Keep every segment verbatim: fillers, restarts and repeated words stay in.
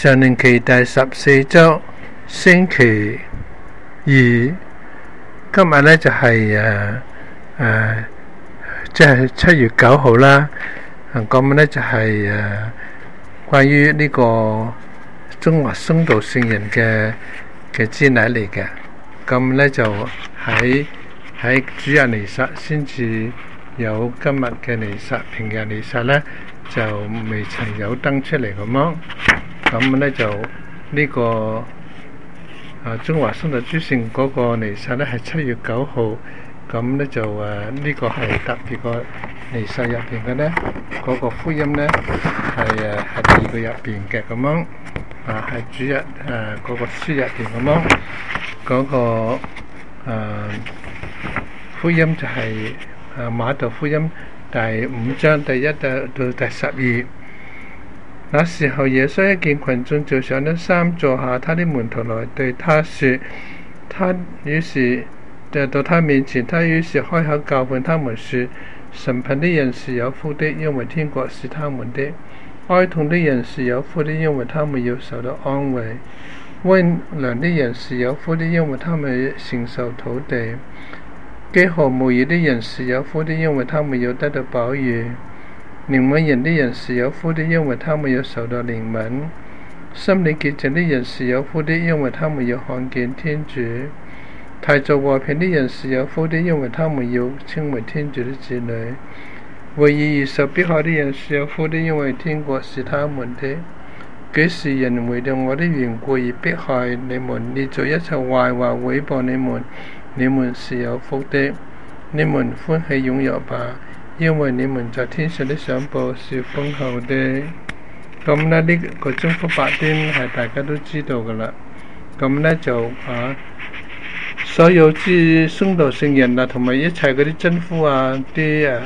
常年期第十四周星期二，今日咧就係誒誒，即係七月九號啦。咁咧就係、是、誒、呃、關於呢個中華殉道聖人嘅嘅瞻禮嚟嘅。咁咧就喺喺主日彌撒先至有今日嘅彌撒，平日彌撒咧就未曾有登出嚟咁樣。咁咧就呢、這個啊中華殉道諸聖嗰個彌撒咧係七月九號。咁咧就誒呢、這個係特別個彌撒入邊嘅咧，嗰、那個福音咧係誒係第二個入邊嘅咁樣，啊係主日誒嗰、呃那個書入邊咁樣，嗰、那個、呃、福音就係、是、誒馬竇福音第五章第一到到第十二。那時候耶穌一見群眾就上了山坐下，他的門徒來對他說，他於是就到他面前，他於是開口教訓他們說：神貧的人是有福的，因為天國是他們的；哀痛的人是有福的，因為他們要受到安慰；溫良的人是有福的，因為他們要承受土地；飢渴慕義的人是有福的，因為他們要得到飽飫；憐憫人的人是有福的，因為他們要受到憐憫；心裏潔淨的人是有福的，因為他們要看見天主；締造和平的人是有福的，因為他們要稱為天主的子女；為義而受迫害的人是有福的，因為天國是他們的。幾時人為了我的緣故而迫害你們，捏造一切壞話毀謗你們，你們是有福的。你們歡喜踴躍吧，因為你們在天上的賞報是豐厚的。咁呢，呢、這個真福八端係大家都知道噶啦。咁呢，就啊。所有之殉道聖人啊，同埋一切嗰啲真夫啊，啲誒誒誒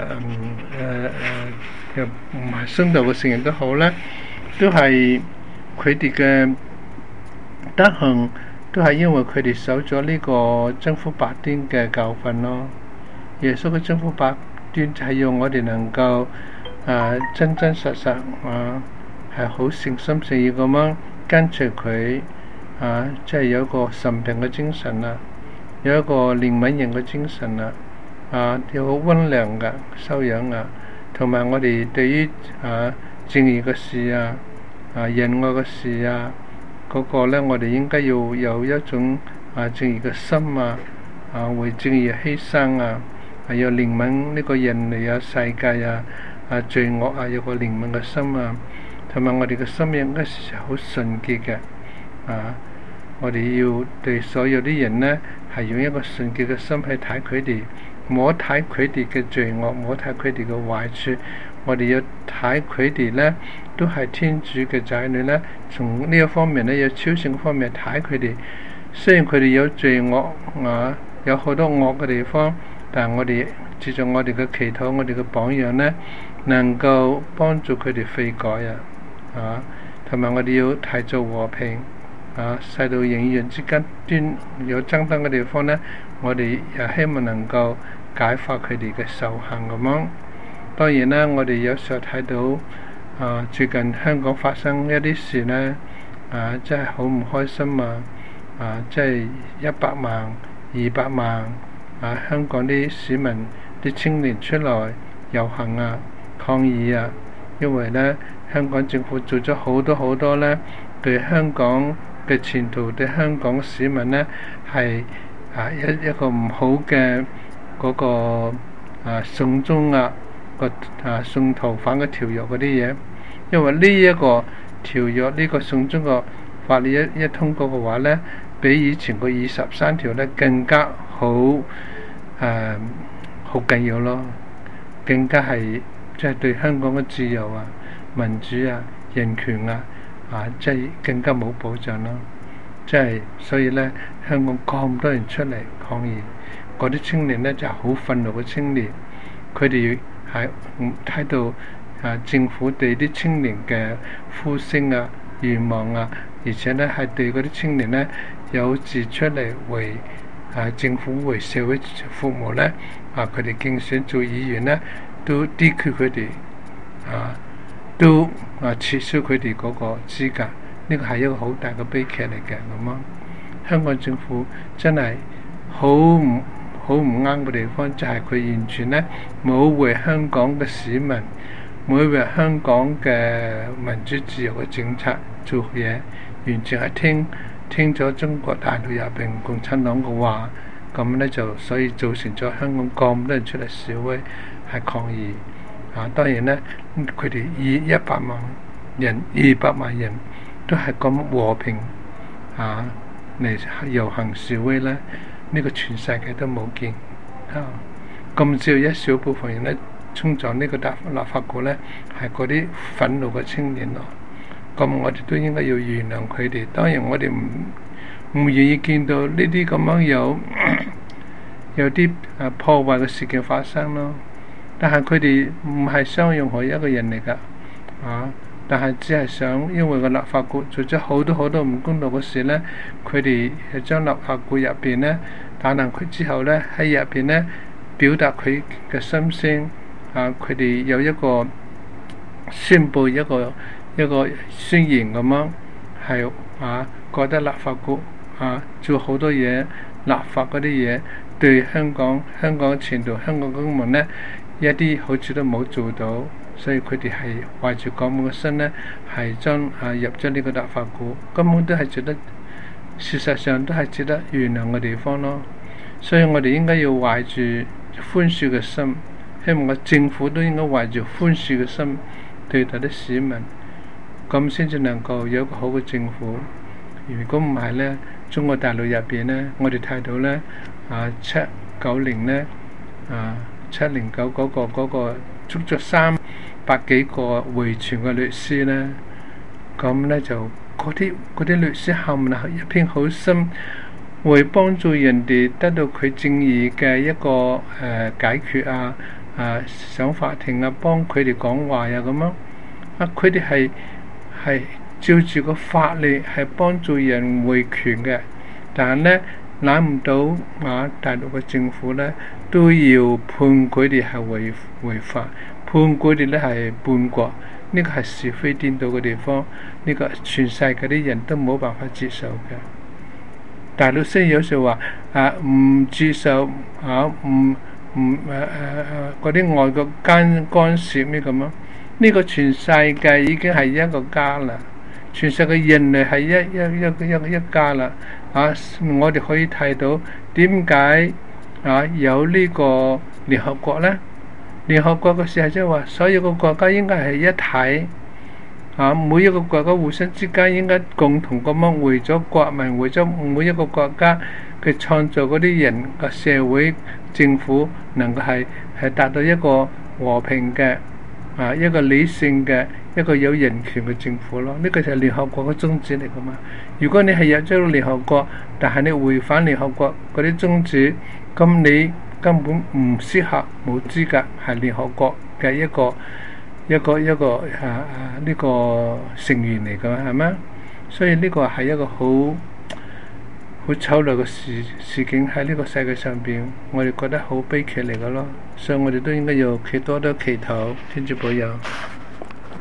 又唔係殉道嘅聖人都好咧，都係佢哋嘅德行，都係因為佢哋守咗呢個真福八端嘅教訓咯。耶穌嘅真福八端就係要我哋能夠誒、呃、真真實實啊，係好誠心誠意咁樣跟隨佢啊，即係有一個神平嘅精神啊。有一個憐憫人嘅精神啊，啊，有好溫良嘅修養啊，同埋我哋對於啊正義嘅事啊、啊仁愛嘅事啊，嗰、那個咧，我哋應該要有一種啊正義嘅心啊，啊為正義犧牲啊，係要憐憫呢個人類啊、世界啊、啊罪惡啊，有個憐憫嘅心啊，同埋我哋嘅心應該係好純潔嘅啊。我哋要對所有啲人呢，係用一個純潔嘅心去睇佢哋，唔好睇佢哋嘅罪惡，唔好睇佢哋嘅壞處。我哋要睇佢哋呢，都係天主嘅仔女呢。從呢一方面呢，有超性方面睇佢哋。雖然佢哋有罪惡啊，有好多惡嘅地方，但係我哋藉著我哋嘅祈禱，我哋嘅榜樣呢，能夠幫助佢哋悔改啊！啊，同埋我哋要締造和平。啊，世道人與人之間端有爭爭嘅地方呢，我哋又希望能夠解發佢哋嘅仇恨咁樣。當然啦，我哋有時候睇到啊，最近香港發生一啲事呢，啊，真係好唔開心啊！啊，即係一百萬、二百萬啊，香港啲市民、啲青年出來遊行啊、抗議啊，因為呢，香港政府做咗好多好多呢，對香港嘅前途，對香港市民呢，係啊一一個唔好嘅嗰個啊送中啊個啊送逃犯嘅條約嗰啲嘢，因為呢一個條約呢個送中個法律一一通過嘅話呢，比以前個二十三條呢更加好誒好緊要咯，更加係即係對香港嘅自由啊、民主啊、人權啊。啊！即係更加冇保障咯，即係所以咧，香港咁多人出嚟抗議，嗰啲青年咧就係好憤怒嘅青年，佢哋係睇到啊政府對啲青年嘅呼聲啊、願望啊，而且咧係對嗰啲青年咧有志出嚟為啊政府為社會服務咧，啊佢哋競選做議員咧，都 D Q 佢哋啊。都啊撤銷佢哋嗰個資格， 呢個係一個好大嘅悲劇嚟嘅咁啊！香港政府真係好唔好唔啱嘅地方，就係佢完全咧冇為香港嘅市民，冇為香港嘅民主自由嘅政策做嘢，完全係聽聽咗中國大陸入邊共產黨嘅話，咁咧就所以造成咗香港咁多人出嚟示威係抗議啊！當然咧，佢哋以一百萬人、二百萬人都係咁和平啊嚟遊行示威咧，呢個全世界都冇見啊！咁只有一小部分人咧衝撞呢個立立法局咧，係嗰啲憤怒嘅青年咯。咁我哋都應該要原諒佢哋。當然我哋唔唔願意見到呢啲咁樣有有啲啊破壞嘅事件發生咯。但係佢哋唔係傷任何一個人嚟㗎啊！但係只係想，因為個立法局做咗好多好多唔公道嘅事咧，佢哋係將立法局入邊咧打爛佢之後咧，喺入邊咧表達佢嘅心聲啊！佢哋有一個宣佈一個一個宣言咁樣，係啊覺得立法局啊做好多嘢立法嗰啲嘢對香港香港前途香港公民咧一啲好處都冇做到。所以佢哋係懷住咁嘅心咧，係將啊入咗呢個立法局，根本都係值得，事實上都係值得原諒嘅地方咯。所以我哋應該要懷住寬恕嘅心，希望個政府都應該懷住寬恕嘅心對待啲市民，咁先至能夠有一個好嘅政府。如果唔係咧，中國大陸入邊咧，我哋睇到咧啊七九零咧啊七零九嗰個嗰個足足三百幾個維權嘅律師咧，咁咧就嗰啲嗰啲律師冚唪唥一片好心，為幫助人哋得到佢正義嘅一個誒、呃、解決啊啊上法庭啊，幫佢哋講話呀咁樣啊，佢哋係係照住個法律係幫助人維權嘅，但係咧諗唔到啊大陸嘅政府咧都要判佢哋係違違法。判佢哋咧係叛國，呢個係是非顛倒嘅地方，呢個全世界啲人都冇辦法接受嘅。大陸雖然有時話啊唔接受啊唔唔誒誒誒嗰啲外國干干涉咩咁啊？呢個全世界已經係一個家啦，全世界人類係一一一一一家啦。啊，我哋可以睇到點解啊有呢個聯合國咧？聯合國嘅時候即係話，所有個國家應該係一體，啊，每一個國家互相之間應該共同咁樣為咗國民，為咗每一個國家佢創造嗰啲人嘅社會政府，能夠係係達到一個和平嘅啊一個理性嘅一個有人權嘅政府咯。呢個就係聯合國嘅宗旨嚟噶嘛。如果你係入咗聯合國，但係你違反聯合國嗰啲宗旨，咁你根本唔適合，冇資格係聯合國嘅一個一個一個啊啊呢個成員嚟㗎，係咪？所以呢個係一個好好醜陋嘅事事件喺呢個世界上邊，我哋覺得好悲劇嚟㗎咯。所以我哋都應該要祈多多祈禱，天主保佑。